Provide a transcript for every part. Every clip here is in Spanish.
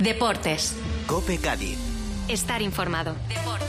Deportes. COPE Cádiz. Estar informado. Deportes.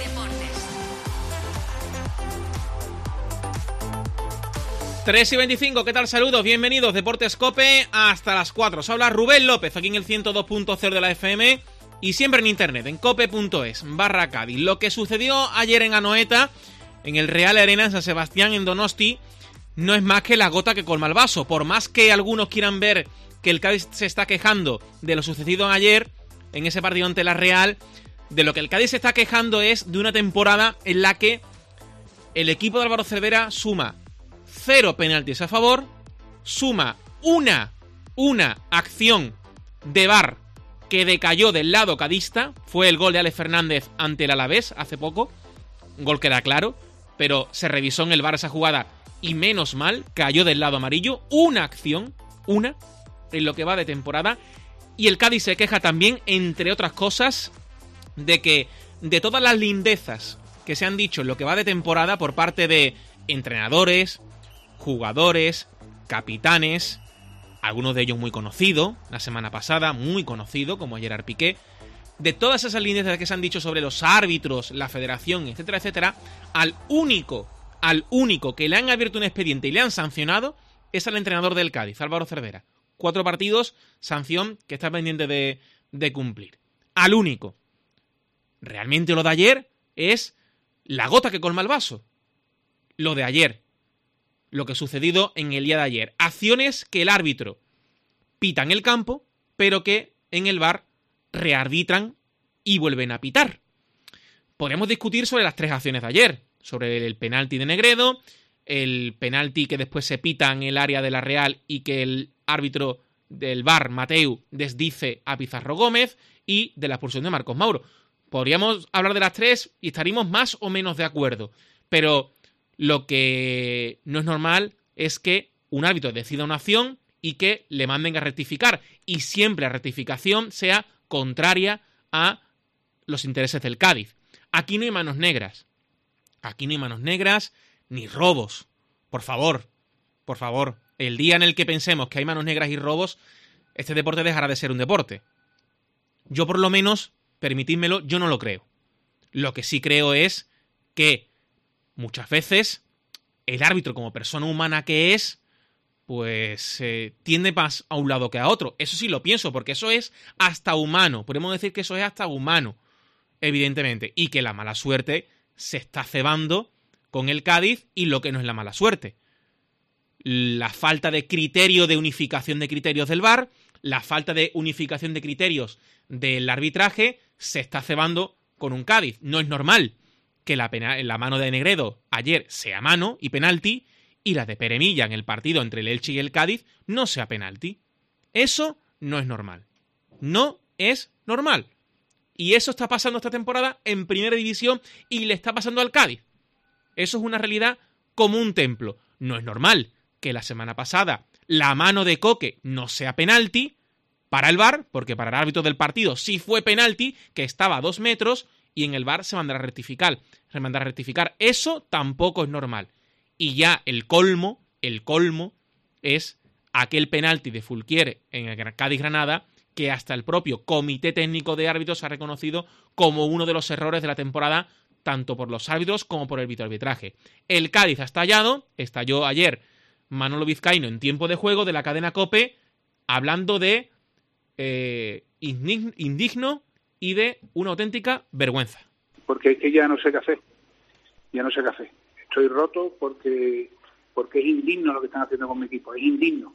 3:25, ¿qué tal? Saludos, bienvenidos, Deportes COPE, hasta las 4. Os habla Rubén López, aquí en el 102.0 de la FM y siempre en internet, en cope.es/Cádiz. Lo que sucedió ayer en Anoeta, en el Real Arena en San Sebastián, en Donosti, no es más que la gota que colma el vaso. Por más que algunos quieran ver que el Cádiz se está quejando de lo sucedido ayer, en ese partido ante la Real, de lo que el Cádiz se está quejando es de una temporada en la que el equipo de Álvaro Cervera suma 0 penaltis a favor, suma una acción de VAR que decayó del lado cadista, fue el gol de Alex Fernández ante el Alavés hace poco, un gol que era claro, pero se revisó en el VAR esa jugada y menos mal, cayó del lado amarillo, una acción, en lo que va de temporada, y el Cádiz se queja también, entre otras cosas, de que de todas las lindezas que se han dicho en lo que va de temporada por parte de entrenadores, jugadores, capitanes, algunos de ellos muy conocidos, la semana pasada muy conocido, como Gerard Piqué, de todas esas lindezas que se han dicho sobre los árbitros, la federación, etcétera, etcétera, al único que le han abierto un expediente y le han sancionado es al entrenador del Cádiz, Álvaro Cervera. 4 partidos, sanción que está pendiente de cumplir. Al único. Realmente lo de ayer es la gota que colma el vaso. Lo de ayer. Lo que ha sucedido en el día de ayer. Acciones que el árbitro pita en el campo, pero que en el VAR rearbitran y vuelven a pitar. Podemos discutir sobre las 3 acciones de ayer. Sobre el penalti de Negredo, el penalti que después se pita en el área de la Real y que el árbitro del VAR, Mateu, desdice a Pizarro Gómez, y de la expulsión de Marcos Mauro. Podríamos hablar de las 3 y estaríamos más o menos de acuerdo, pero lo que no es normal es que un árbitro decida una acción y que le manden a rectificar, y siempre la rectificación sea contraria a los intereses del Cádiz. Aquí no hay manos negras. Aquí no hay manos negras ni robos. Por favor. El día en el que pensemos que hay manos negras y robos, este deporte dejará de ser un deporte. Yo por lo menos, permitidmelo, yo no lo creo. Lo que sí creo es que muchas veces el árbitro, como persona humana que es, pues tiende más a un lado que a otro. Eso sí lo pienso, porque eso es hasta humano. Podemos decir que eso es hasta humano, evidentemente. Y que la mala suerte se está cebando con el Cádiz, y lo que no es la mala suerte. La falta de criterio, de unificación de criterios del VAR, la falta de unificación de criterios del arbitraje, se está cebando con un Cádiz. No es normal que la mano de Negredo ayer sea mano y penalti, y la de Peremilla en el partido entre el Elche y el Cádiz no sea penalti. Eso no es normal. No es normal. Y eso está pasando esta temporada en Primera División y le está pasando al Cádiz. Eso es una realidad como un templo. No es normal que la semana pasada la mano de Coque no sea penalti para el VAR, porque para el árbitro del partido sí fue penalti, que estaba a 2 metros, y en el VAR se mandará a rectificar. Eso tampoco es normal. Y ya el colmo es aquel penalti de Fulquier en el Cádiz-Granada, que hasta el propio Comité Técnico de Árbitros ha reconocido como uno de los errores de la temporada, tanto por los árbitros como por el videoarbitraje. El Cádiz ha estalló ayer Manolo Vizcaíno en tiempo de juego de la cadena COPE, hablando de indigno y de una auténtica vergüenza. Porque es que ya no sé qué hacer. Estoy roto porque es indigno lo que están haciendo con mi equipo. Es indigno.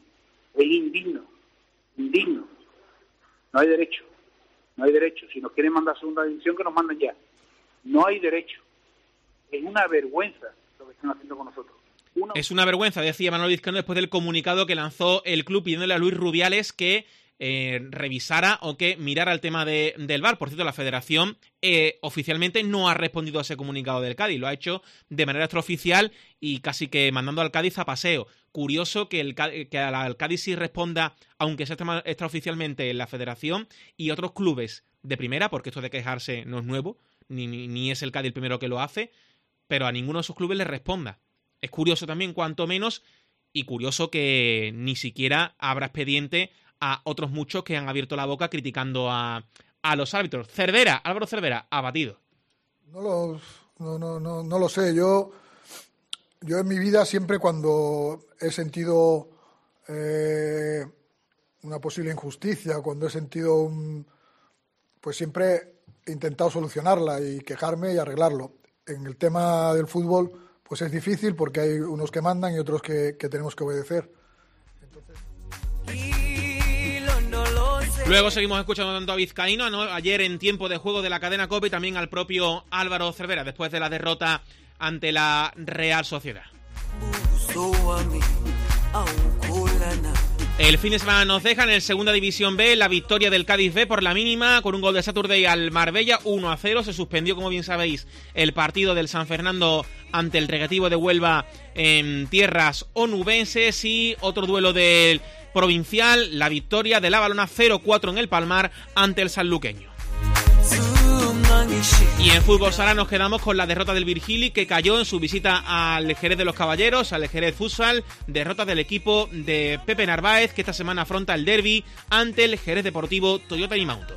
No hay derecho. Si nos quieren mandar a segunda división, que nos manden ya. No hay derecho. Es una vergüenza lo que están haciendo con nosotros. Es una vergüenza, decía Manolo Vizcaíno después del comunicado que lanzó el club pidiéndole a Luis Rubiales que revisara o que mirara el tema del VAR. Por cierto, la federación oficialmente no ha respondido a ese comunicado del Cádiz. Lo ha hecho de manera extraoficial y casi que mandando al Cádiz a paseo. Curioso que al Cádiz sí responda, aunque sea extraoficialmente, en la federación, y otros clubes de primera, porque esto de quejarse no es nuevo, ni es el Cádiz el primero que lo hace, pero a ninguno de esos clubes le responda. Es curioso también, cuanto menos, y curioso que ni siquiera habrá expediente a otros muchos que han abierto la boca criticando a los árbitros. Álvaro Cervera, abatido. No lo sé. Yo en mi vida siempre, cuando he sentido una posible injusticia, cuando he sentido pues siempre he intentado solucionarla y quejarme y arreglarlo. En el tema del fútbol, pues es difícil porque hay unos que mandan y otros que tenemos que obedecer. Luego seguimos escuchando tanto a Vizcaíno, ayer en tiempo de juego de la cadena COPE, y también al propio Álvaro Cervera, después de la derrota ante la Real Sociedad. El fin de semana nos deja en el Segunda División B la victoria del Cádiz B por la mínima, con un gol de Saturday al Marbella, 1-0. Se suspendió, como bien sabéis, el partido del San Fernando ante el Recreativo de Huelva en tierras onubenses, y otro duelo del provincial, la victoria de La Balona 0-4 en el Palmar ante el sanluqueño. Y en fútbol sala nos quedamos con la derrota del Virgili, que cayó en su visita al Jerez de los Caballeros, al Jerez Futsal. Derrota del equipo de Pepe Narváez, que esta semana afronta el derbi ante el Jerez Deportivo Toyota Imauto.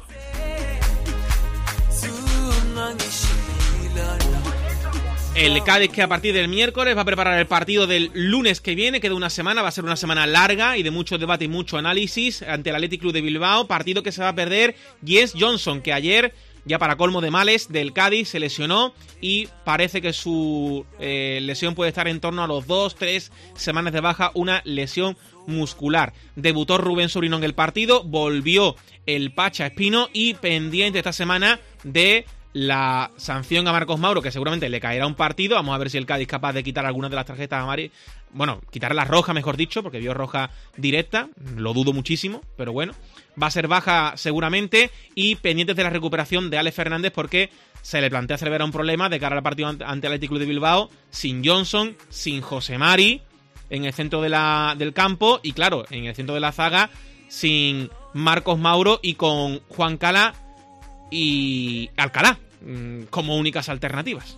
El Cádiz, que a partir del miércoles va a preparar el partido del lunes que viene, queda una semana, va a ser una semana larga y de mucho debate y mucho análisis ante el Athletic Club de Bilbao, partido que se va a perder Jens Johnson, que ayer, ya para colmo de males del Cádiz, se lesionó y parece que su lesión puede estar en torno a los 2-3 semanas de baja, una lesión muscular. Debutó Rubén Sobrino en el partido, volvió el Pacha Espino y pendiente esta semana de la sanción a Marcos Mauro, que seguramente le caerá un partido. Vamos a ver si el Cádiz es capaz de quitar algunas de las tarjetas amarillas. Bueno, quitar la roja, mejor dicho, porque vio roja directa. Lo dudo muchísimo, pero bueno. Va a ser baja seguramente, y pendientes de la recuperación de Alex Fernández, porque se le plantea Cervera un problema de cara al partido ante el Athletic Club de Bilbao, sin Johnson, sin José Mari en el centro del campo, y claro, en el centro de la zaga, sin Marcos Mauro y con Juan Cala y Alcalá como únicas alternativas.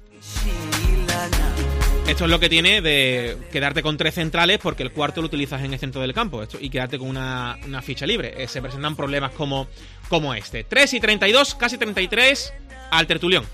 Esto es lo que tiene de quedarte con 3 centrales, porque el cuarto lo utilizas en el centro del campo, y quedarte con una ficha libre. Se presentan problemas como este. 3:32, casi 33, al tertulión.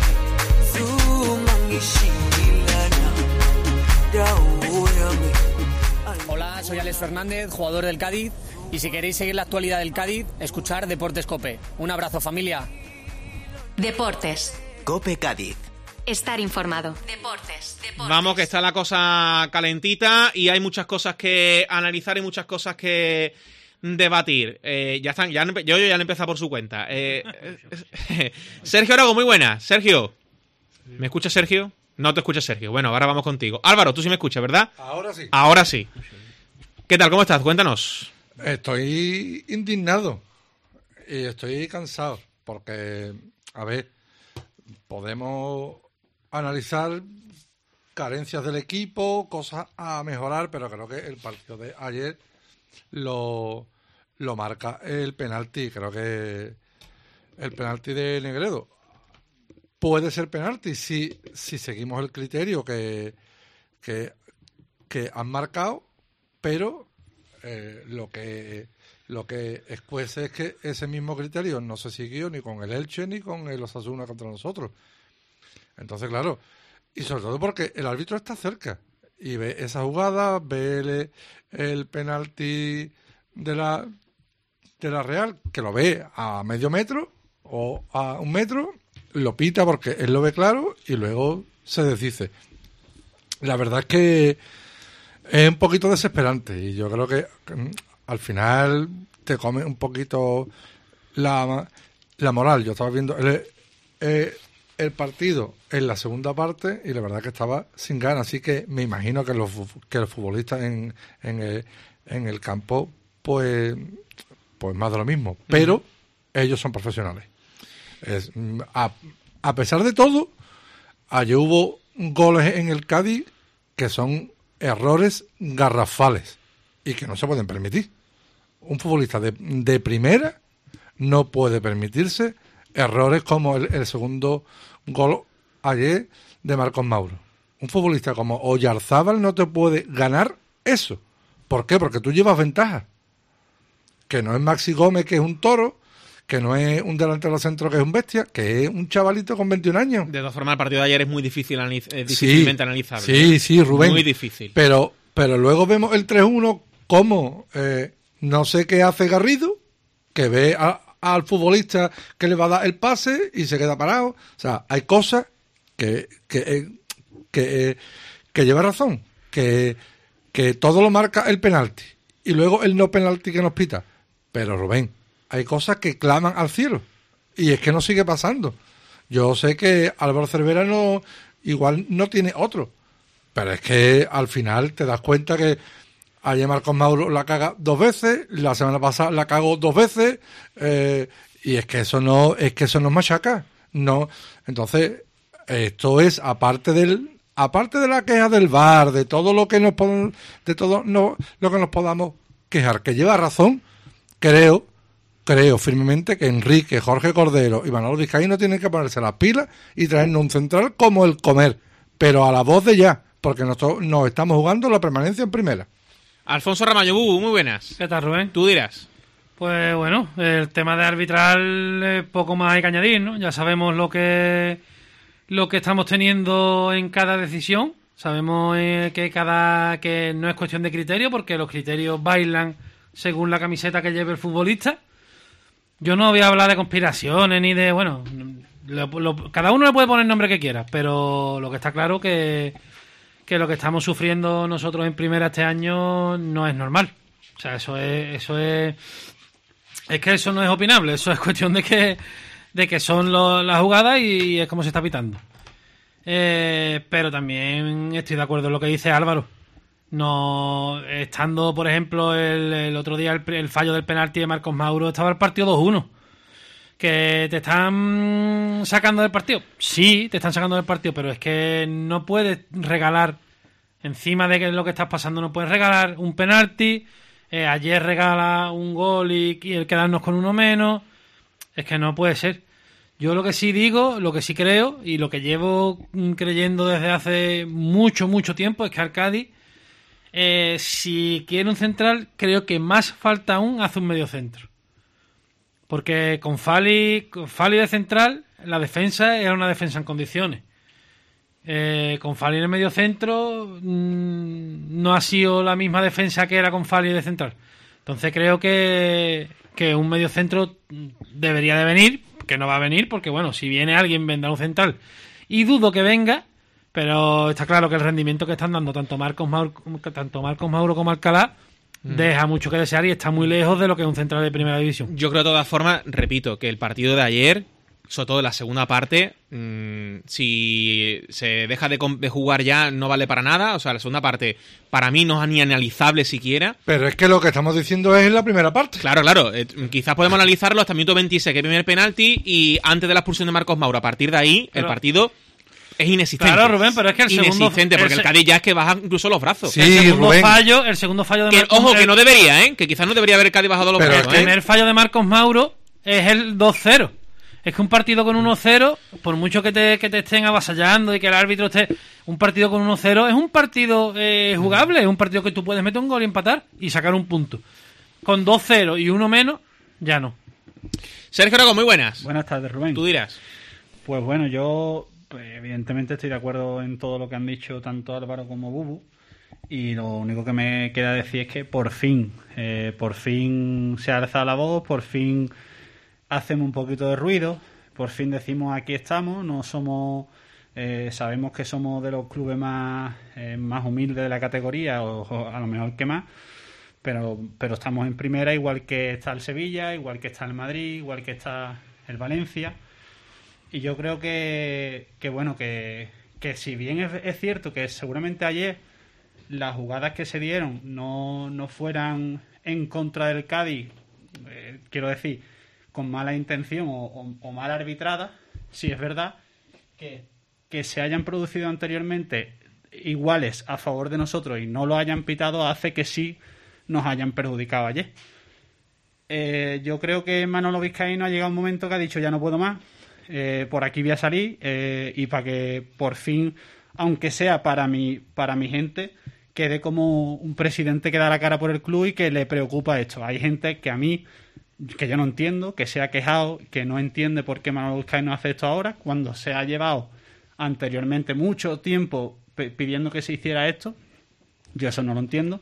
Hola, soy Alex Fernández, jugador del Cádiz, y si queréis seguir la actualidad del Cádiz, escuchar Deportes COPE. Un abrazo, familia. Deportes. COPE Cádiz. Estar informado. Deportes. Vamos, que está la cosa calentita y hay muchas cosas que analizar y muchas cosas que debatir. Ya están, yo ya le he empezado por su cuenta. Sergio Arago, muy buena. Sergio, ¿me escuchas, Sergio? No te escuchas, Sergio. Bueno, ahora vamos contigo. Álvaro, tú sí me escuchas, ¿verdad? Ahora sí. Ahora sí. ¿Qué tal? ¿Cómo estás? Cuéntanos. Estoy indignado y estoy cansado porque, a ver, podemos analizar carencias del equipo, cosas a mejorar, pero creo que el partido de ayer lo marca el penalti. Creo que el penalti de Negredo puede ser penalti si seguimos el criterio que han marcado, pero lo que escuece es que ese mismo criterio no se siguió ni con el Elche ni con el Osasuna contra nosotros. Entonces, claro, y sobre todo porque el árbitro está cerca y ve esa jugada, ve el penalti de la Real, que lo ve a medio metro o a 1 metro, lo pita porque él lo ve claro y luego se desdice. La verdad es que es un poquito desesperante y yo creo que al final te come un poquito la moral. Yo estaba viendo el partido en la segunda parte y la verdad que estaba sin ganas, así que me imagino que los futbolistas en el campo pues más de lo mismo, pero ellos son profesionales. A pesar de todo, ayer hubo goles en el Cádiz que son errores garrafales y que no se pueden permitir. Un futbolista de primera no puede permitirse errores como el segundo gol ayer de Marcos Mauro. Un futbolista como Oyarzábal no te puede ganar eso. ¿Por qué? Porque tú llevas ventaja. que no es Maxi Gómez, que es un toro, que no es un delantero centro, que es un bestia, que es un chavalito con 21 años. De todas formas, el partido de ayer es muy difícil difícilmente analizable. Sí, sí, Rubén. Muy difícil. Pero luego vemos el 3-1 como no sé qué hace Garrido, que ve al futbolista que le va a dar el pase y se queda parado. O sea, hay cosas que lleva razón, que todo lo marca el penalti y luego el no penalti que nos pita. Pero Rubén, hay cosas que claman al cielo y es que no sigue pasando. Yo sé que Álvaro Cervera igual no tiene otro, pero es que al final te das cuenta que ayer Marcos Mauro la caga 2 veces, la semana pasada la cagó 2 veces, y es que eso nos machaca. No, entonces esto es aparte de la queja del VAR, de todo lo que lo que nos podamos quejar, que lleva razón. Creo firmemente que Enrique, Jorge Cordero y Manolo Vizcaíno tienen que ponerse las pilas y traernos un central como el Comer, pero a la voz de ya, porque nos estamos jugando la permanencia en primera. Alfonso Ramallo, Bubu, muy buenas. ¿Qué tal, Rubén? Tú dirás. Pues bueno, el tema de arbitral poco más hay que añadir, ¿no? Ya sabemos lo que estamos teniendo en cada decisión. Sabemos que no es cuestión de criterio, porque los criterios bailan según la camiseta que lleve el futbolista. Yo no voy a hablar de conspiraciones ni de... Bueno, cada uno le puede poner el nombre que quiera, pero lo que está claro que lo que estamos sufriendo nosotros en primera este año no es normal. O sea, eso es que eso no es opinable, eso es cuestión de que son las jugadas y es como se está pitando. Pero también estoy de acuerdo en lo que dice Álvaro. No, estando, por ejemplo, el otro día el fallo del penalti de Marcos Mauro, estaba el partido 2-1. ¿Que te están sacando del partido? Sí, te están sacando del partido, pero es que no puedes regalar, encima de que lo que estás pasando, no puedes regalar un penalti. Ayer regala un gol y el quedarnos con uno menos. Es que no puede ser. Yo lo que sí digo, lo que sí creo y lo que llevo creyendo desde hace mucho, mucho tiempo es que al Cádiz, si quiere un central, creo que más falta aún hace un medio centro. Porque con Fali de central, la defensa era una defensa en condiciones. Con Fali en el medio centro no ha sido la misma defensa que era con Fali de central. Entonces creo que un medio centro debería de venir, que no va a venir, porque bueno, si viene alguien vendrá un central. Y dudo que venga, pero está claro que el rendimiento que están dando tanto Marcos Mauro como Alcalá deja mucho que desear y está muy lejos de lo que es un central de primera división. Yo creo de todas formas, repito, que el partido de ayer, sobre todo en la segunda parte, si se deja de jugar ya no vale para nada. O sea, la segunda parte para mí no es ni analizable siquiera. Pero es que lo que estamos diciendo es en la primera parte. Claro. Quizás podemos analizarlo hasta el minuto 26, que es el primer penalti, y antes de la expulsión de Marcos Mauro. A partir de ahí, el partido es inexistente. Claro, Rubén, pero es que el segundo... Inexistente, porque el Cádiz ya es que baja incluso los brazos. Sí, el Rubén. segundo fallo de que, Marcos ojo, Mauro... que no debería, que quizás no debería haber el Cádiz bajado los Pero brazos. El primer fallo de Marcos Mauro es el 2-0. Es que un partido con 1-0, por mucho que te estén avasallando y que el árbitro esté... Un partido con 1-0 es un partido jugable, es un partido que tú puedes meter un gol y empatar y sacar un punto. Con 2-0 y 1 menos, ya no. Sergio Arago, muy buenas. Buenas tardes, Rubén. Tú dirás. Pues bueno, yo evidentemente estoy de acuerdo en todo lo que han dicho tanto Álvaro como Bubu, y lo único que me queda decir es que por fin se alza la voz, por fin hacemos un poquito de ruido, por fin decimos aquí estamos, no somos, sabemos que somos de los clubes más humildes de la categoría, o a lo mejor que más, pero estamos en primera, igual que está el Sevilla, igual que está el Madrid, igual que está el Valencia. Y yo creo que si bien es cierto que seguramente ayer las jugadas que se dieron no fueran en contra del Cádiz, quiero decir, con mala intención o mal arbitrada, sí es verdad que se hayan producido anteriormente iguales a favor de nosotros y no lo hayan pitado hace que sí nos hayan perjudicado ayer. Yo creo que Manolo Vizcaíno ha llegado un momento que ha dicho ya no puedo más, por aquí voy a salir, y para que por fin, aunque sea para mi gente, quede como un presidente que da la cara por el club y que le preocupa esto. Hay gente que a mí, que yo no entiendo, que se ha quejado, que no entiende por qué Manolo Vizcaíno hace esto ahora, cuando se ha llevado anteriormente mucho tiempo pidiendo que se hiciera esto. Yo eso no lo entiendo.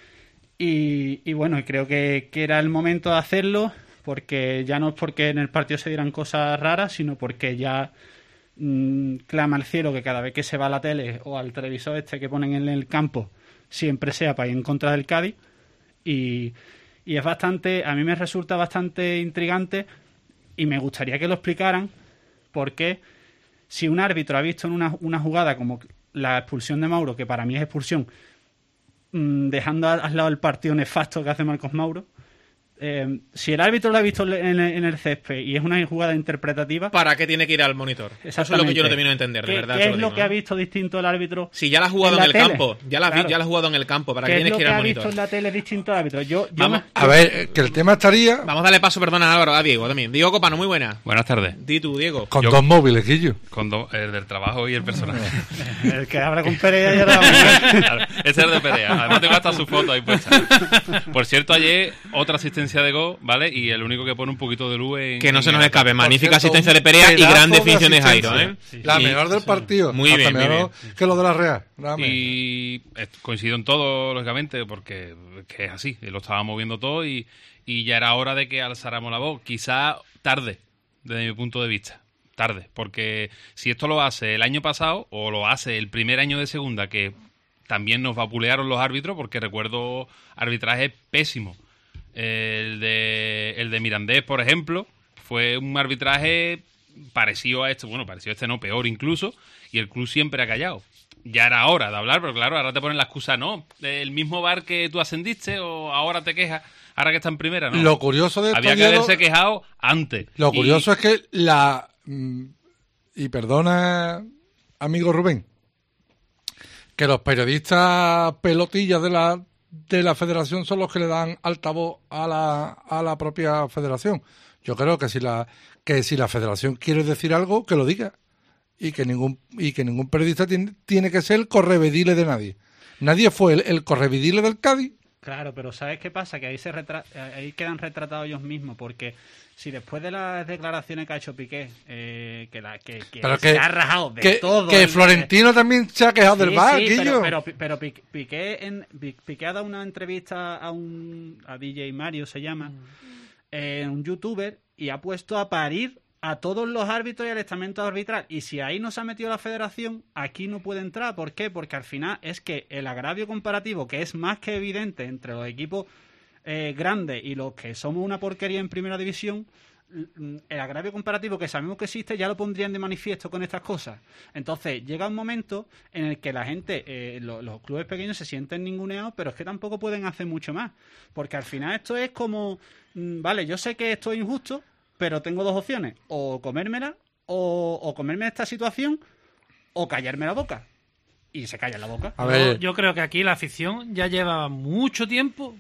Y bueno, creo que era el momento de hacerlo, porque ya no es porque en el partido se dieran cosas raras, sino porque ya clama al cielo que cada vez que se va a la tele o al televisor que ponen en el campo siempre sea para ir en contra del Cádiz. Y es bastante, a mí me resulta bastante intrigante y me gustaría que lo explicaran, porque si un árbitro ha visto en una jugada como la expulsión de Mauro, que para mí es expulsión, dejando al lado el partido nefasto que hace Marcos Mauro, si el árbitro lo ha visto en el césped y es una jugada interpretativa, ¿para qué tiene que ir al monitor? Eso es lo que yo no termino de entender, de verdad. ¿Qué es lo que ha visto distinto el árbitro? Si ya la ha jugado en el campo, ya la ha jugado en el campo, ¿para qué tienes que ir al monitor? ¿Qué es lo que ha visto en la tele distinto al árbitro? A ver, que el tema estaría... Vamos a darle paso, perdona Álvaro, a Diego también. Diego Copano, muy buena. Buenas tardes. Di tú, Diego. Con dos móviles, Guillo. Con el del trabajo y el personal. El que habla con Perea y ahora... Claro, ese es el de Perea. Además tengo hasta su foto ahí puesta. Por cierto, ayer otra asistencia de gol, ¿vale? Y el único que pone un poquito de luz en... Que no se nos escape. Magnífica asistencia de Perea y gran definición de Jairo, ¿eh? La mejor del partido. Muy bien, muy bien. Que lo de la Real. Y coincido en todo, lógicamente, porque que es así. Lo estábamos viendo todo y ya era hora de que alzáramos la voz. Quizá tarde, desde mi punto de vista. Tarde. Porque si esto lo hace el año pasado o lo hace el primer año de segunda, que también nos vapulearon los árbitros, porque recuerdo arbitraje pésimo. El de Mirandés, por ejemplo, fue un arbitraje parecido a este, bueno, parecido a este no, peor incluso, y el club siempre ha callado. Ya era hora de hablar, pero claro, ahora te ponen la excusa, no, el mismo VAR que tú ascendiste o ahora te quejas, ahora que está en primera, ¿no? Lo curioso de esto, había que haberse quejado antes. Lo curioso es que y perdona, amigo Rubén, que los periodistas pelotillas de la federación son los que le dan altavoz a la propia federación. Yo creo que si la federación quiere decir algo, que lo diga. Y que ningún periodista tiene que ser el correveidile de nadie. Nadie fue el correveidile del Cádiz. Claro, pero ¿sabes qué pasa? Que ahí quedan retratados ellos mismos, porque si después de las declaraciones que ha hecho Piqué, se ha rajado de todo... Que Florentino también se ha quejado del VAR, sí, Guillo. Pero Piqué ha dado una entrevista a DJ Mario, se llama, un youtuber, y ha puesto a parir a todos los árbitros y al estamento arbitral. Y si ahí no se ha metido la federación, aquí no puede entrar. ¿Por qué? Porque al final es que el agravio comparativo, que es más que evidente entre los equipos grandes y los que somos una porquería en primera división, el agravio comparativo que sabemos que existe ya lo pondrían de manifiesto con estas cosas. Entonces llega un momento en el que la gente, los clubes pequeños se sienten ninguneados, pero es que tampoco pueden hacer mucho más, porque al final esto es como, vale, yo sé que esto es injusto, pero tengo dos opciones, o comérmela, o comerme esta situación, o callarme la boca. Y se calla la boca. A ver. Yo creo que aquí la afición ya lleva mucho tiempo,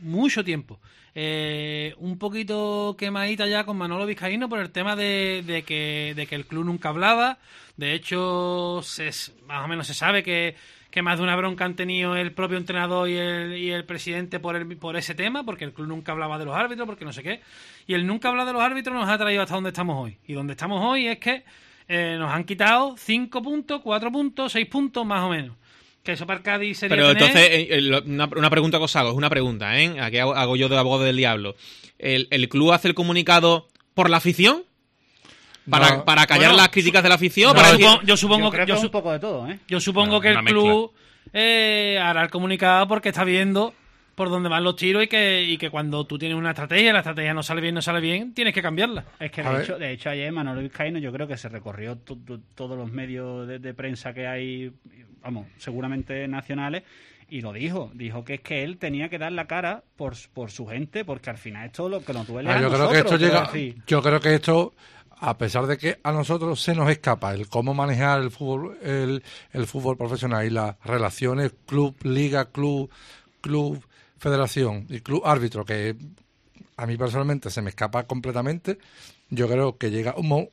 un poquito quemadita ya con Manolo Vizcaíno por el tema de que el club nunca hablaba. De hecho, más o menos se sabe que más de una bronca han tenido el propio entrenador y el presidente por ese tema, porque el club nunca hablaba de los árbitros, porque no sé qué. Y el nunca hablar de los árbitros nos ha traído hasta donde estamos hoy. Y donde estamos hoy es que nos han quitado 5 puntos, 4 puntos, 6 puntos más o menos. Que eso para el Cádiz sería. Pero entonces, una pregunta que os hago, es una pregunta, ¿eh? Aquí hago yo de abogado del diablo. ¿El club hace el comunicado por la afición? ¿Para callar las críticas de la afición? Yo supongo que es un poco de todo, ¿eh? Yo supongo que el club hará el comunicado porque está viendo por dónde van los tiros y que cuando tú tienes una estrategia, la estrategia no sale bien, tienes que cambiarla. Es que de hecho ayer Manolo Vizcaíno yo creo que se recorrió todos los medios de prensa que hay, vamos, seguramente nacionales, y lo dijo que es que él tenía que dar la cara por su gente, porque al final esto lo que nos duele a nosotros. Yo creo que esto, a pesar de que a nosotros se nos escapa el cómo manejar el fútbol, el fútbol profesional y las relaciones club, liga, club, federación y club árbitro, que a mí personalmente se me escapa completamente, yo creo que llega un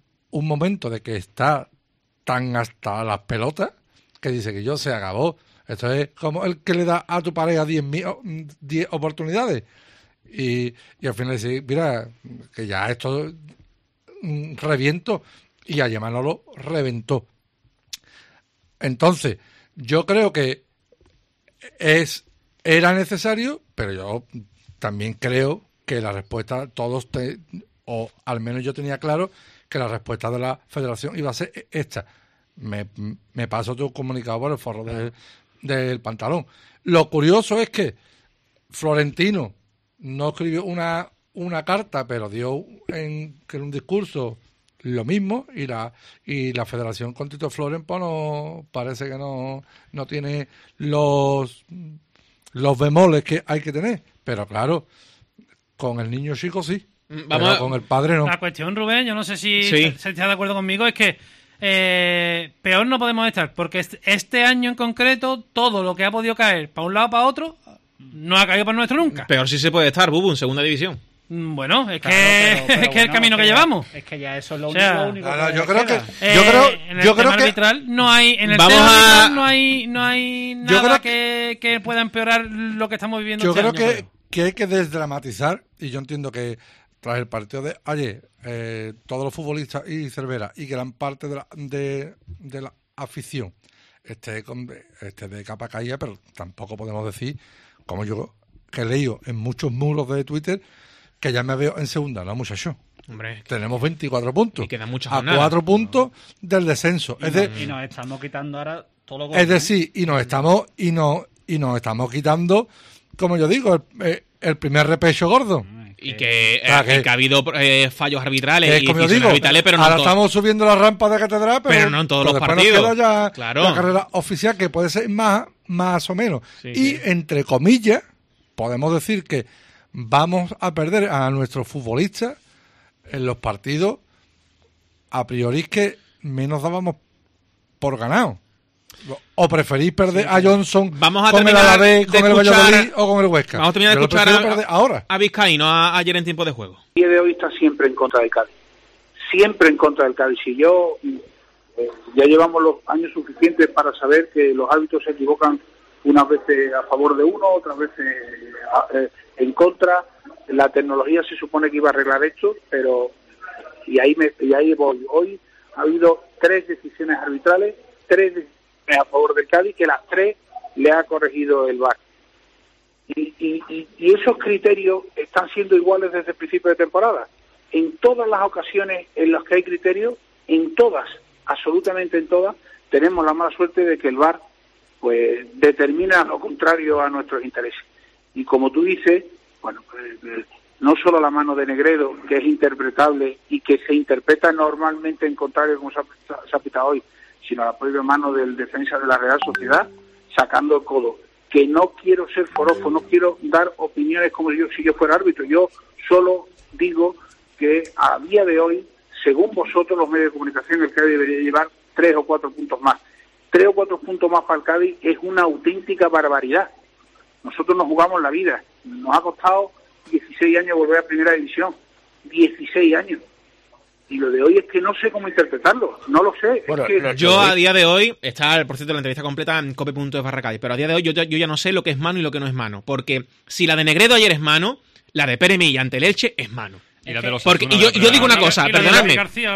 momento de que está tan hasta las pelotas que dice que yo se acabó Esto es como el que le da a tu pareja 10 oportunidades. Y al final dice, mira, que ya esto reviento. Y a Manolo reventó. Entonces, yo creo que era necesario, pero yo también creo que la respuesta, o al menos yo tenía claro que la respuesta de la Federación iba a ser esta. Me paso tu comunicado por el forro del pantalón. Lo curioso es que Florentino no escribió una carta, pero dio en un discurso lo mismo, y la Federación con Tito Floren pues no, parece que no tiene los bemoles que hay que tener, pero claro, con el niño chico sí, pero con el padre no. La cuestión, Rubén, yo no sé si está de acuerdo conmigo, es que peor no podemos estar, porque este año en concreto todo lo que ha podido caer para un lado para otro no ha caído para nuestro nunca. Peor sí se puede estar, Bubu, en segunda división. Bueno, es que es el camino que llevamos. Es que ya eso es lo único que yo creo queda. En el tema arbitral no hay no hay nada que pueda empeorar lo que estamos viviendo. Yo creo que hay que desdramatizar, y yo entiendo que tras el partido de ayer todos los futbolistas y Cervera y gran parte de la afición esté de capa caída, pero tampoco podemos decir, como yo que he leído en muchos muros de Twitter, que ya me veo en segunda, ¿no, muchacho? Hombre, tenemos 24 puntos. Y quedan muchas a jornadas. 4 puntos del descenso. Y nos estamos quitando ahora todo lo que... Es decir, y nos estamos quitando, como yo digo, el primer repecho gordo. Y que ha habido fallos arbitrales y como yo decisiones digo, arbitrales, pero no ahora estamos subiendo la rampa de catedral, pero no en todos los después partidos. Nos queda ya claro. La carrera oficial, que puede ser más o menos. Sí. Entre comillas, podemos decir que vamos a perder a nuestros futbolistas en los partidos a priori que menos dábamos por ganado. ¿O preferís perder a Johnson con el Alavés, con el Valladolid o con el Huesca? Vamos a terminar de escuchar ahora a Vizcaíno ayer en tiempo de juego. El día de hoy está siempre en contra del Cádiz. Siempre en contra del Cádiz. Y yo ya llevamos los años suficientes para saber que los árbitros se equivocan unas veces a favor de uno, otras veces en contra. La tecnología se supone que iba a arreglar esto, pero y ahí voy. Hoy ha habido 3 decisiones arbitrales, 3 decisiones a favor del Cádiz, que las 3 le ha corregido el VAR. Y esos criterios están siendo iguales desde el principio de temporada. En todas las ocasiones en las que hay criterios, en todas, absolutamente en todas, tenemos la mala suerte de que el VAR pues determina lo contrario a nuestros intereses. Y como tú dices, bueno, no solo la mano de Negredo, que es interpretable y que se interpreta normalmente en contrario como se ha pitado hoy, sino la propia mano del defensa de la Real Sociedad, sacando el codo. Que no quiero ser forofo, no quiero dar opiniones como si yo fuera árbitro. Yo solo digo que a día de hoy, según vosotros, los medios de comunicación, el Cádiz debería llevar 3 o 4 puntos más. 3 o 4 puntos más para el Cádiz es una auténtica barbaridad. Nosotros nos jugamos la vida. Nos ha costado 16 años volver a Primera División. 16 años. Y lo de hoy es que no sé cómo interpretarlo. No lo sé. Bueno, es que... yo a día de hoy, está por cierto la entrevista completa en cope.es/Cádiz, pero a día de hoy yo ya no sé lo que es mano y lo que no es mano. Porque si la de Negredo ayer es mano, la de Pere Milla ante el Elche es mano. Y la de los porque, yo digo una cosa, perdonadme.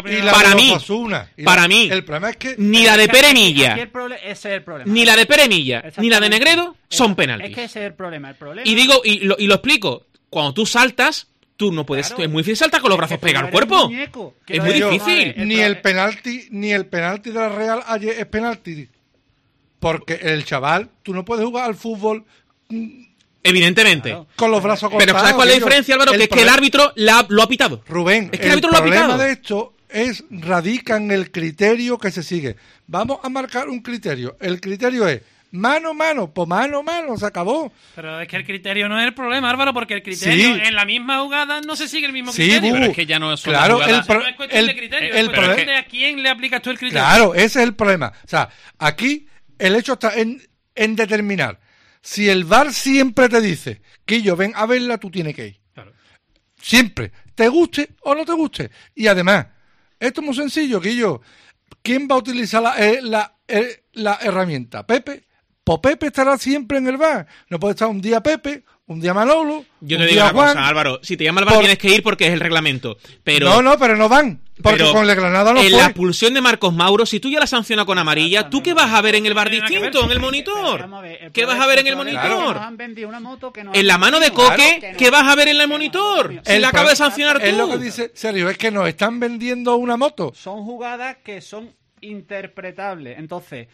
Para mí, el problema es que ni la de Pere Milla, ese es el problema. ni la de Pere Milla, ni la de Negredo son penaltis. Es que ese es el problema. Y digo, y lo explico, cuando tú saltas, tú no puedes, es muy difícil saltar con los brazos pegados al cuerpo. Es muy difícil. Ni el penalti de la Real ayer es penalti. Porque el chaval, tú no puedes jugar al fútbol evidentemente. Claro. Con los brazos cortados. Pero ¿sabes cuál es la diferencia, Álvaro? Que es que el árbitro lo ha pitado. Rubén, es que el árbitro lo ha pitado. El problema de esto radica en el criterio que se sigue. Vamos a marcar un criterio. El criterio es mano, pues mano, se acabó. Pero es que el criterio no es el problema, Álvaro, porque el criterio en la misma jugada no se sigue el mismo criterio. Pero es que ya no es no es cuestión de criterio, es cuestión de a quién le aplicas tú el criterio. Claro, ese es el problema. O sea, aquí el hecho está en determinar. Si el VAR siempre te dice, Quillo, ven a verla, tú tienes que ir. Claro. Siempre. Te guste o no te guste. Y además, esto es muy sencillo, Quillo. ¿Quién va a utilizar la herramienta? ¿Pepe? pues Pepe estará siempre en el VAR. No puede estar un día Pepe, un día Manolo, Yo un te digo día una Juan. cosa, Álvaro. Si te llama el VAR tienes que ir porque es el reglamento. Pero Pero no van. Porque pero con el Granada no en fue. la expulsión de Marcos Mauro, si tú ya la sancionas con amarilla, ¿tú qué vas a ver en el VAR Tiene nada que distinto, ver. en el monitor? ¿Qué vas a ver en el monitor? Han vendido una moto que nos En la han mano de vendido. Coque, Claro. ¿qué vas a ver en el monitor? Si El la acabas de sancionar Es lo que tú. dice Sergio, es que nos están vendiendo una moto. Son jugadas que son interpretables. Entonces,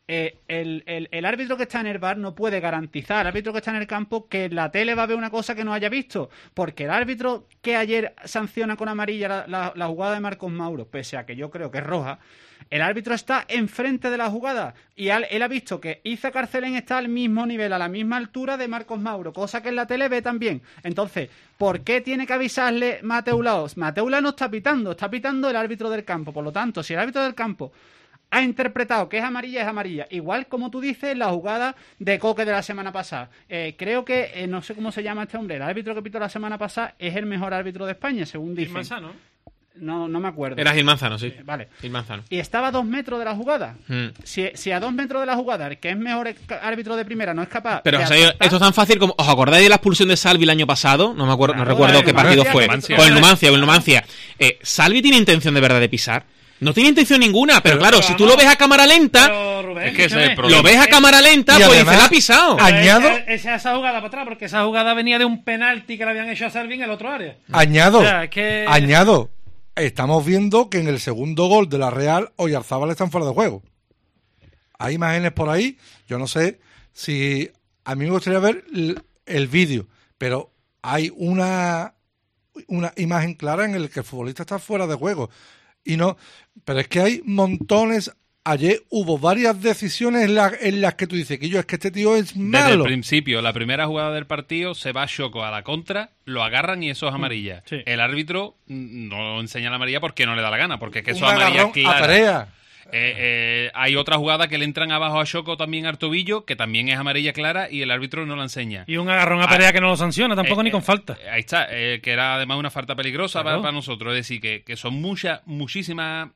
el árbitro que está en el VAR no puede garantizar al árbitro que está en el campo que en la tele va a ver una cosa que no haya visto. Porque el árbitro que ayer sanciona con amarilla la jugada de Marcos Mauro, pese a que yo creo que es roja, el árbitro está enfrente de la jugada y él ha visto que Iza Carcelén está al mismo nivel, a la misma altura de Marcos Mauro, cosa que en la tele ve también. Entonces, ¿por qué tiene que avisarle Mateu Laoz? Mateu Laoz no está pitando el árbitro del campo. Por lo tanto, si el árbitro del campo ha interpretado que es amarilla. Igual como tú dices, la jugada de Coque de la semana pasada. Creo que, no sé cómo se llama este hombre, el árbitro que pitó la semana pasada es el mejor árbitro de España, según dicen. Manzano. No me acuerdo. Era Gil Manzano, sí. Vale. Gil Manzano. Y estaba a 2 metros de la jugada. Si a 2 metros de la jugada, el que es mejor árbitro de primera, no es capaz. Pero de o sea, acertar, esto es tan fácil como. ¿Os acordáis de la expulsión de Salvi el año pasado? No me acuerdo, no Claro, recuerdo el qué partido Numancia, fue. que- O el Numancia. ¿Salvi tiene intención de verdad de pisar? No tiene intención ninguna, pero claro, si tú lo ves a cámara lenta, Pero, Rubén, Es que ese es el escúchame. problema. lo ves a cámara lenta, Y pues además- dice, la ha pisado. Añado, Esa jugada para atrás, porque esa jugada venía de un penalti que le habían hecho a Salvi en el otro área. añado, O sea, es que- añado. Estamos viendo que en el segundo gol de la Real, Oyarzábal están fuera de juego. Hay imágenes por ahí. Yo no sé si a mí me gustaría ver el vídeo, pero hay una imagen clara en la que el futbolista está fuera de juego. Y no, pero es que hay montones. Ayer hubo varias decisiones en las que tú dices que es que este tío es Desde el malo. principio, la primera jugada del partido, se va Xoco a la contra, lo agarran y eso es amarilla. Sí. El árbitro no enseña la amarilla porque no le da la gana, porque es que Un eso es amarilla agarrón a clara. Perea. Hay otra jugada que le entran abajo a Xoco también a Artobillo, que también es amarilla clara y el árbitro no la enseña. Y un agarrón a Perea que no lo sanciona tampoco ni con falta. Ahí está, que era además una falta peligrosa Claro. para nosotros. Es decir, que son muchísimas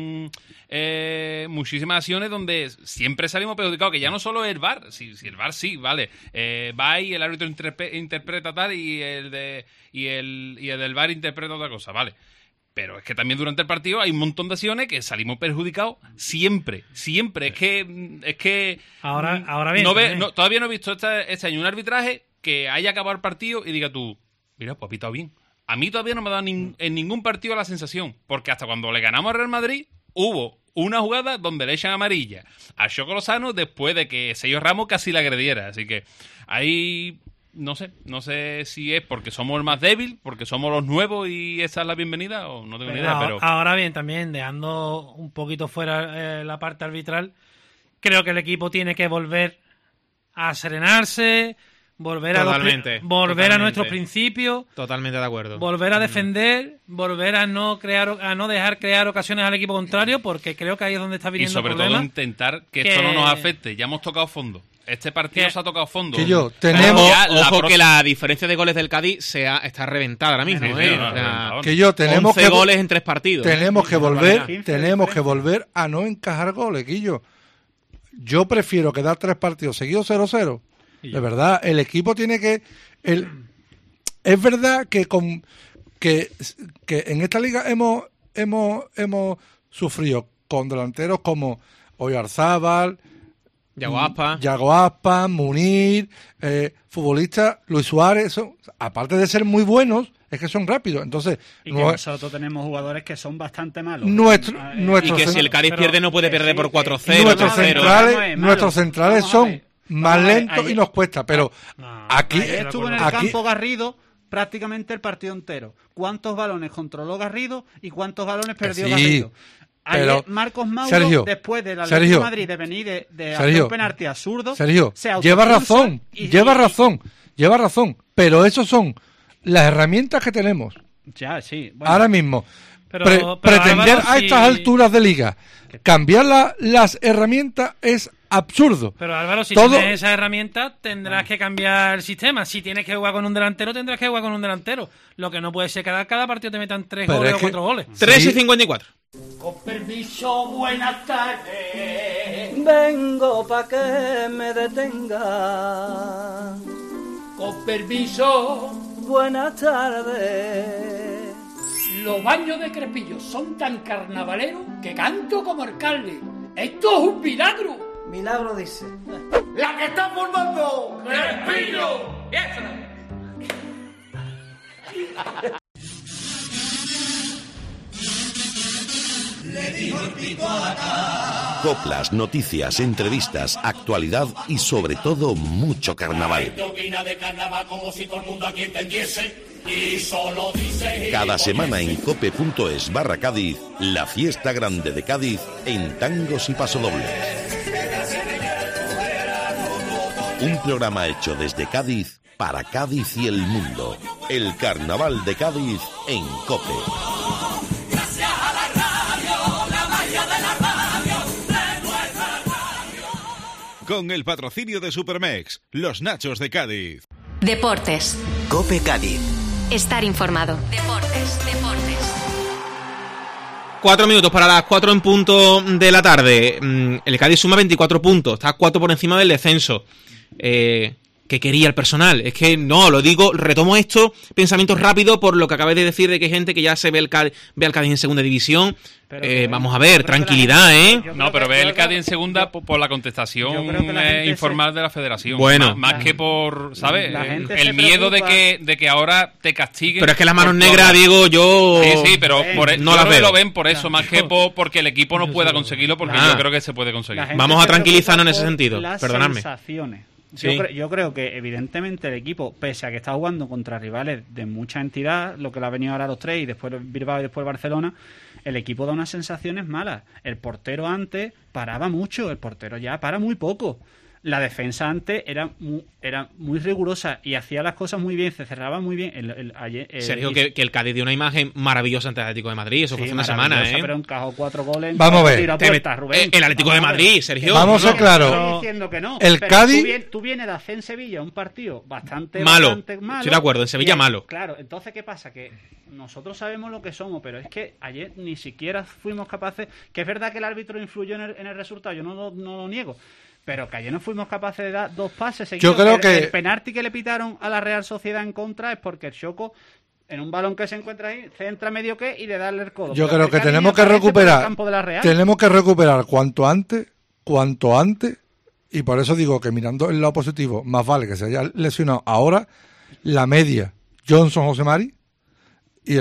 acciones donde siempre salimos perjudicados, que ya no solo es el VAR, si el VAR sí, vale, va y el árbitro interpreta tal y el del VAR interpreta otra cosa, vale. Pero es que también durante el partido hay un montón de acciones que salimos perjudicados siempre. Es que Ahora bien, todavía no he visto este año un arbitraje que haya acabado el partido y diga tú, mira, pues ha pitado bien. A mí todavía no me ha dado en ningún partido la sensación, porque hasta cuando le ganamos al Real Madrid hubo una jugada donde le echan amarilla a Xoco Lozano después de que Sergio Ramos casi la agrediera. Así que ahí no sé si es porque somos el más débil, porque somos los nuevos y esa es la bienvenida, o no tengo ni idea, pero Ahora bien, también dejando un poquito fuera la parte arbitral, creo que el equipo tiene que volver a serenarse, volver Totalmente, a nuestros principios, Totalmente de acuerdo. volver a defender, volver a no dejar crear ocasiones al equipo contrario, porque creo que ahí es donde está y viniendo el sobre todo problema. intentar que esto no nos afecte. Ya hemos tocado fondo. Este partido se ha tocado fondo. Que yo, Pero tenemos- ojo que la diferencia de goles del Cádiz está reventada ahora mismo. Sí, ¿eh? no, O sea, Que yo, tenemos 11 que goles en 3 partidos. Tenemos que Quince volver, diferencia. a no encajar goles, Guillo. Yo prefiero quedar 3 partidos seguidos 0-0. De verdad, el equipo tiene que... Es verdad que en esta liga hemos sufrido con delanteros como Oyarzábal, Yago Aspas, Munir, futbolistas, Luis Suárez, aparte de ser muy buenos, es que son rápidos. Entonces, Y que nosotros tenemos jugadores que son bastante malos. Y que si el Cádiz pierde no puede perder por 4-0. Nuestros 3-0. centrales, nuestros centrales Vamos a son ver. más Vamos a ver, lentos y ayer- nos cuesta, pero aquí Ayer estuvo en el aquí- campo Garrido prácticamente el partido entero. ¿Cuántos balones controló Garrido y cuántos balones perdió sí, Garrido? Ayer pero, Marcos Mauro, Sergio, después del Sergio, Atlético de Madrid de venir de hacer Sergio, un penalti absurdo, Sergio, se lleva autoexpulsa razón, y- lleva razón, pero esos son las herramientas que tenemos Ya, sí. Bueno, ahora mismo. Pero Pretender Álvaro, a si- estas alturas de liga cambiar las herramientas es absurdo. Pero Álvaro, si Todo- tienes esa herramienta, tendrás que cambiar el sistema. Si tienes que jugar con un delantero, tendrás que jugar con un delantero. Lo que no puede ser que cada partido te metan 3 Pero goles es o que- 4 goles. 3 y Sí. 54. Con permiso, buenas tardes. Vengo pa' que me detenga. Con permiso, buenas tardes. Los baños de Crespillo son tan carnavaleros que canto como alcalde. ¡Esto es un milagro! Milagro dice. ¡La que está formando Crespillo! Le dijo el pico a la cara. Coplas, noticias, entrevistas, actualidad y sobre todo mucho carnaval. Cada semana en cope.es/Cádiz, la fiesta grande de Cádiz en tangos y pasodobles. Un programa hecho desde Cádiz para Cádiz y el mundo. El Carnaval de Cádiz en COPE. Con el patrocinio de Supermex, los Nachos de Cádiz. Deportes. COPE Cádiz. Estar informado. Deportes. 4 minutos para las 4 en punto de la tarde. El Cádiz suma 24 puntos, está 4 por encima del descenso. ¿Qué quería el personal? Es que no, lo digo, retomo esto, pensamientos rápidos por lo que acabé de decir de que hay gente que ya se ve al Cádiz en segunda división. Vamos a ver, tranquilidad, No, pero ve el Cádiz en segunda por la contestación informal de la federación. Bueno. Más que por, ¿sabes? El miedo de que ahora te castiguen. Pero es que las manos negras, Diego, yo... Sí, pero no las veo. Lo ven por eso, más que porque el equipo no pueda conseguirlo, porque yo creo que se puede conseguir. Vamos a tranquilizarnos en ese sentido, perdonadme. Sensaciones. Sí. Yo creo que evidentemente el equipo, pese a que está jugando contra rivales de mucha entidad, lo que le ha venido ahora a los tres y después Bilbao y después Barcelona, el equipo da unas sensaciones malas. El portero antes paraba mucho, el portero ya para muy poco. La defensa antes era muy rigurosa y hacía las cosas muy bien, se cerraba muy bien. Sergio, que el Cádiz dio una imagen maravillosa ante el Atlético de Madrid, eso fue hace una semana, pero encajó 4 goles. Vamos a ver. El Atlético de Madrid, Sergio. Vamos a ser claros. Estoy diciendo que no. El Cádiz... Tú vienes de hacer en Sevilla un partido bastante malo. Estoy de acuerdo, en Sevilla malo. Claro, entonces ¿qué pasa? Que nosotros sabemos lo que somos, pero es que ayer ni siquiera fuimos capaces... Que es verdad que el árbitro influyó en el resultado, yo no lo niego. Pero que ayer no fuimos capaces de dar 2 pases seguidos. Yo creo que el penalti que le pitaron a la Real Sociedad en contra es porque el Choco, en un balón que se encuentra ahí, centra medio y le darle el codo. Yo creo que tenemos que recuperar. Tenemos que recuperar cuanto antes, y por eso digo que mirando el lado positivo, más vale que se haya lesionado ahora la media Johnson José Mari y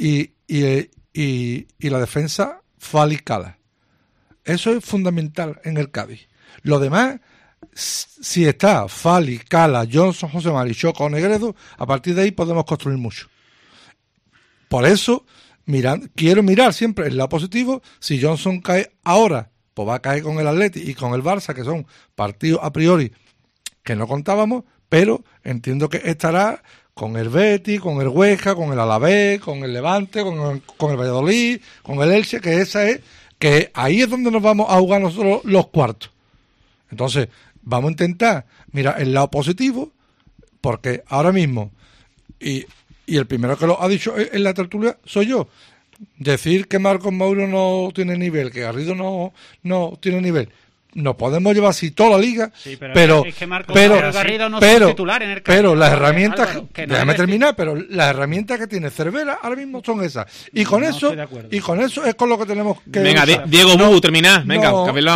la defensa Fali Cala. Eso es fundamental en el Cádiz. Lo demás, si está Fali, Cala, Johnson, José Mari, Choco o Negredo, a partir de ahí podemos construir mucho. Por eso, quiero mirar siempre el lado positivo. Si Johnson cae ahora, pues va a caer con el Atleti y con el Barça, que son partidos a priori que no contábamos, pero entiendo que estará con el Betis, con el Huesca, con el Alavés, con el Levante, con el Valladolid, con el Elche, que ahí es donde nos vamos a jugar nosotros los cuartos. Entonces, vamos a intentar mirar el lado positivo, porque ahora mismo, y el primero que lo ha dicho en la tertulia soy yo, decir que Marcos Mauro no tiene nivel, que Garrido no tiene nivel, nos podemos llevar así toda la liga, sí, pero es que Marcos Garrido no es titular en el campo. Pero las herramientas, Álvaro, déjame terminar, pero las herramientas que tiene Cervera ahora mismo son esas. Y con eso es con lo que tenemos que... Venga, Diego, terminad. Venga,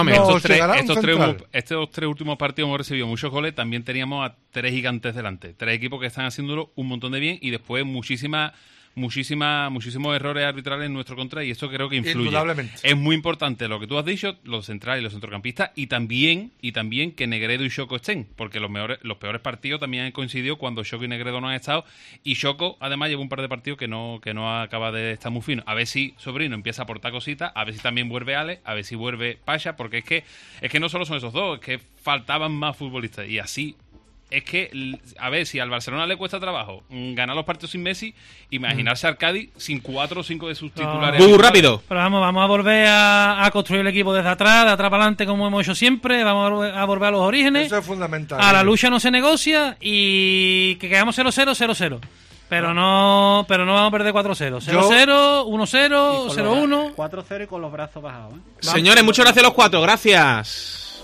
estos tres últimos partidos hemos recibido muchos goles, también teníamos a 3 gigantes delante. 3 equipos que están haciéndolo un montón de bien y después muchísimos errores arbitrales en nuestro contra, y esto creo que influye. Indudablemente. Es muy importante lo que tú has dicho, los centrales y los centrocampistas, y también que Negredo y Choco estén, porque los peores partidos también han coincidido cuando Choco y Negredo no han estado, y Choco además lleva un par de partidos que no acaba de estar muy fino. A ver si Sobrino empieza a aportar cositas, a ver si también vuelve Ale, a ver si vuelve Pasha, porque es que no solo son esos dos, es que faltaban más futbolistas, y así... Es que, a ver, si al Barcelona le cuesta trabajo ganar los partidos sin Messi, imaginarse al Cádiz sin 4 o 5 de sus titulares. Muy rápido. Pero vamos a volver a construir el equipo desde atrás, de atrás para adelante, como hemos hecho siempre. Vamos a volver a los orígenes. Eso es fundamental. A la lucha no se negocia y que quedamos 0-0, 0-0. Pero no vamos a perder 4-0. 0-0, 1-0, 0-1. 4-0 y con los brazos bajados. Señores, muchas gracias a los 4. Gracias.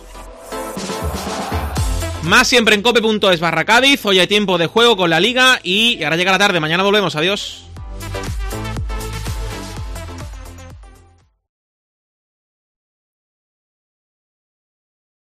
Más siempre en cope.es/Cádiz. Hoy hay tiempo de juego con la Liga y ahora llega la tarde. Mañana volvemos. Adiós.